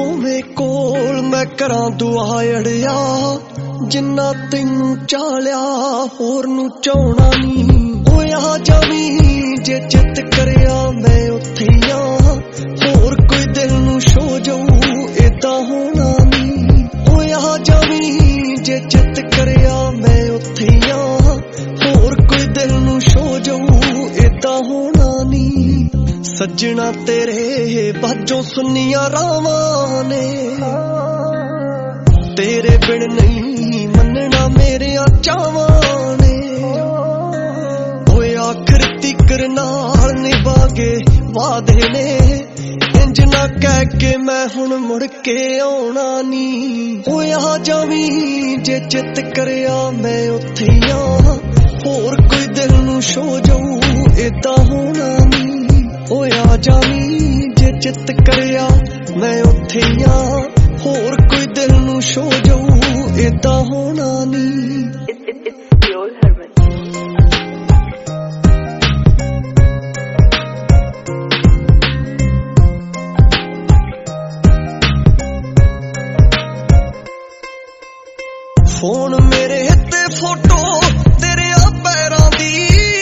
ਹੋਵੇ ਕੋਲ ਮੈਂ ਕਰਾਂ ਦੁਆ ਅੜਿਆ ਜਿੰਨਾ ਤੈਨੂੰ ਚਾਲਿਆ ਹੋਰ ਨੂੰ ਚਾਹਣਾ ਨੀ ਓਏ ਆ ਜਾਵੀਂ ਜੇ ਚਿੱਤ ਕਰਿਆ ਮੈਂ ਉੱਥੇ ਆ ਹੋਰ ਕੋਈ ਦਿਲ ਨੂੰ ਛੋ ਜਾਊ ਏਦਾਂ ਹੋਣਾ ਨੀ ਓਏ ਆ ਜਾਵੀਂ ਜੇ ਚਿੱਤ ਕਰਿਆ ਮੈਂ ਉੱਥੇ ਆ ਹੋਰ ਕੋਈ ਦਿਲ ਨੂੰ ਛੋ ਜਾਊ ਏਦਾਂ ਹੋਣਾ ਨੀ ਸੱਜਣਾ ਤੇਰੇ ਬਾਝੋਂ ਸੁੰਨੀਆਂ ਰਾਵਾਂ ਨੇ ਤੇਰੇ ਬਿਨ ਨਹੀਂ ਮੰਨਣਾ ਮੇਰਿਆਂ ਚਾਵਾਂ ਨੇ ਓਏ ਆਖਰ ਤੀਕਰ ਨਾਲ ਨਿਭਾਗੇ ਵਾਦੇ ਨੇ ਇੰਜ ਨਾ ਕਹਿ ਕੇ ਮੈਂ ਹੁਣ ਮੁੜ ਕੇ ਆਉਣਾ ਨੀ ਓਏ ਆ ਜਾਵੀਂ ਜੇ ਚਿੱਤ ਕਰਿਆ ਮੈਂ ਉੱਥੇ ਆ ਹੋਰ ਕੋਈ ਦਿਲ ਨੂੰ ਛੋ ਜਾਊ ਏਦਾਂ ਹੋਣਾ ਨੀ ਓਏ ਆ ਜਾਵੀਂ ਜੇ ਚਿੱਤ ਕਰਿਆ ਮੈਂ ਉੱਥੇ ਆ ਹੋਰ ਕੋਈ ਦਿਲ ਨੂੰ ਛੋ ਜਾਊ ਏਦਾਂ ਹੋਣਾ ਨੀ ਫੋਨ ਮੇਰੇ ਤੇ ਫੋਟੋ ਤੇਰੇ ਆ ਪੈਰਾਂ ਦੀ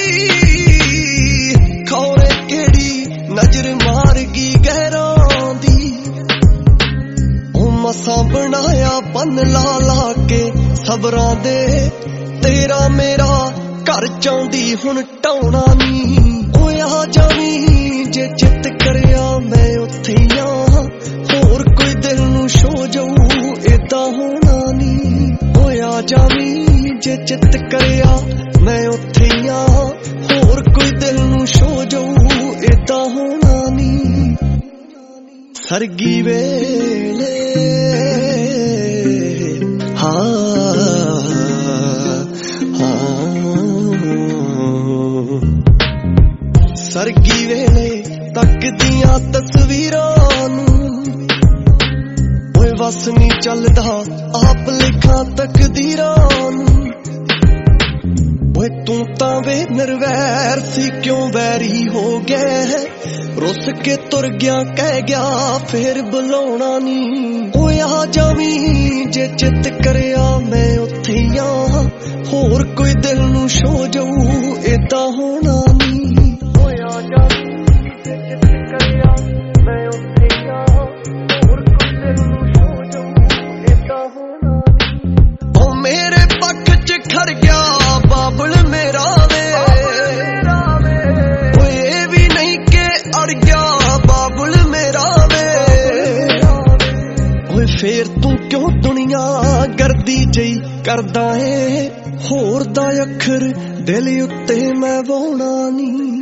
ਖੌਰੇ ਕਿਹੜੀ ਨਜ਼ਰ ਮਾਰ ਗਈ ਗਹਿਰਾਂ ਦੀ ਉਹ ਮਸਾਂ ਬਣਾਇਆ ਬੰਨ ਲਾ ਲਾ ਕੇ ਸਬਰਾਂ ਦੇ ਤੇਰਾ ਮੇਰਾ ਘਰ ਚਾਹੁੰਦੀ ਹੁਣ ਢਾਉਣਾ ਨੀ ਓਏ ਆ ਜਾਵੀਂ ਜੇ ਚਿੱਤ ਕਰਿਆ ਮੈਂ ਉੱਥੇ ਆ ਹੋਰ ਕੋਈ ਦਿਲ ਨੂੰ ਛੋ ਜਾਊ ਏਦਾਂ ਹੋਣਾ ਨੀ ਓਏ ਆ ਜਾਵੀਂ ਜੇ ਚਿੱਤ ਕਰਿਆ ਮੈਂ ਉੱਥੇ ਆ ਹੋਰ ਕੋਈ ਦਿਲ ਨੂੰ ਛੋ ਜਾਊ ਏਦਾਂ ਹੋਣਾ ਨੀ ਸਰਗੀ ਵੇਲੇ ਸਰਗੀ ਵੇਲੇ ਤੱਕਦੀਆਂ ਤਸਵੀਰਾਂ ਨੂੰ ਓਏ ਵਸ ਨੀ ਚੱਲਦਾ ਆਪ ਲਿਖਾਂ ਤਕਦੀਰਾਂ ਨੂੰ ਓਏ ਤੂੰ ਤਾਂ ਵੇ ਨਿਰਵੈਰ ਸੀ ਕਿਉਂ ਵੈਰੀ ਹੋ ਗਿਆ ਰੁੱਸ ਕੇ ਤੁਰ ਗਿਆ ਕਹਿ ਗਿਆ ਫੇਰ ਬੁਲਾਉਣਾ ਨੀ ਓਏ ਆ ਜਾਵੀਂ ਜੇ ਚਿੱਤ ਕਰਿਆ ਮੈਂ ਉੱਥੇ ਆ ਹੋਰ ਕੋਈ ਦਿਲ ਨੂੰ ਛੋ ਜਾਊ ਏਦਾਂ ਹੋਣਾ ਨੀ ਓਏ ਆ ਜਾਵੀਂ ਜੇ ਚਿੱਤ ਕਰਿਆ ਮੈਂ ਉੱਥੇ ਆ ਹੋਰ ਕੋਈ ਦਿਲ ਨੂੰ ਛੋ ਜਾਊ ਏਦਾਂ ਹੋਣਾ ਨੀ ਓ ਮੇਰੇ ਪੱਖ 'ਚ ਖੜ ਗਿਆ ਬਾਬਲ ਮੇਰਾ ਵੇ ਓਏ ਵੀ ਨਹੀਂ ਕਿ ਅੜ ਗਿਆ ਬਾਬਲ ਮੇਰਾ ਵੇ ਓਏ ਫੇਰ ਤੂੰ ਕਿਉਂ ਦੁਨੀਆ ਗਰਦੀ ਜਈ ਕਰਦਾ ਏ ਹੋਰ ਦਾ ਅੱਖਰ ਦਿਲ ਉੱਤੇ ਮੈਂ ਵਾਉਣਾ ਨੀ